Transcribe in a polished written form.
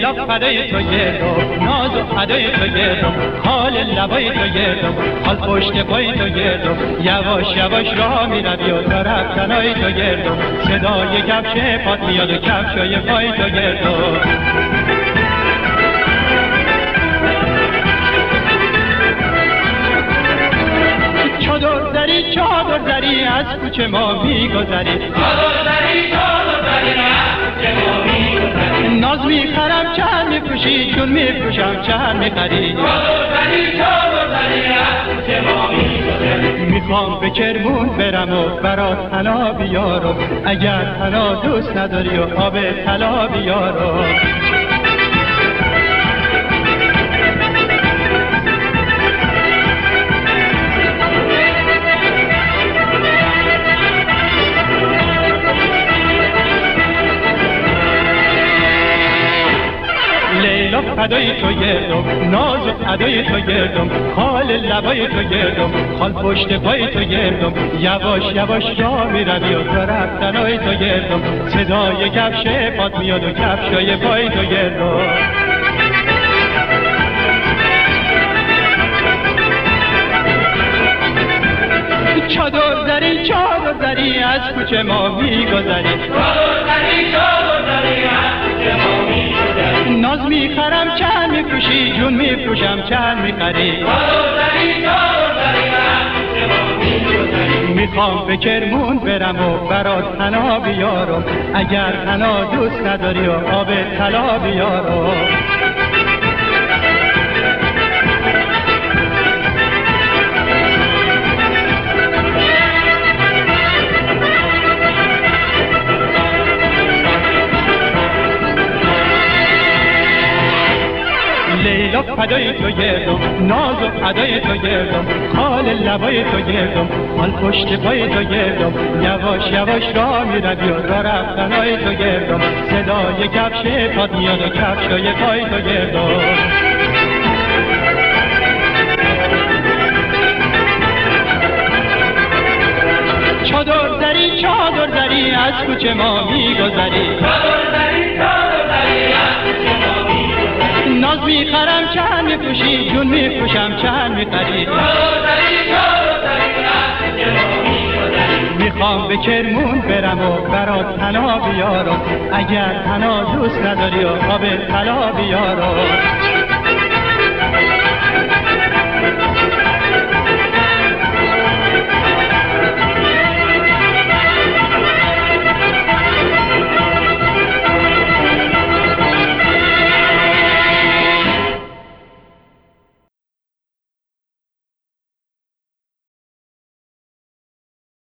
لیلا فدای تو گردم، ناز و ادای تو گردم، حال لبای تو گردم، حال پشت پای تو گردم، یواش یواش راه میروی و تا رفتنای تو گردم، صدای کفش پات میاد و کفشای پای تو گردم. چادر زری از کوچه ما میگذری، چادر زری از کوچه ما میگذری، ناز میخرم چند میفروشی چون میفروشم چند میخری، چادر زری از کوچه ما میگذری. میخوام به کرمون برم و برات طلا بیارم، اگر طلا دوست نداری و آب طلا بیارم. لیلا فدای تو گردم، ناز و ادای تو گردم، حال لبای تو گردم، حال پشت پای تو گردم، یواش یواش راه میروی و تا رفتنای تو گردم، صدای کفش پات میاد و کفشای پای تو گردم. چادر زری از کوچه ما میگذری، چادر زری از کوچه ما میگذری، ناز میخرم چند میفروشی جون میفروشم چند میخری، چادر زری از کوچه ما میگذری. میخوام به کرمون برم و برات طلا بیارم، اگر طلا دوست نداری و آب طلا بیارم. لیلا فدای تو گردم، ناز و ادای تو گردم، حال لبای تو گردم، حال پشت پای تو گردم، یواش یواش راه میروی و راه رفتنای تو گردم، صدای کفش پات میاد و کفشای پای تو گردم. چادر زری از کوچه ما میگذری، چادر زری از کوچه ما میگذری، ناز میخرم چند میفروشی جون میفروشم چند میخری، میخوام به کرمون برم و برات طلا بیارم، اگر طلا دوست نداری و آب طلا بیارم.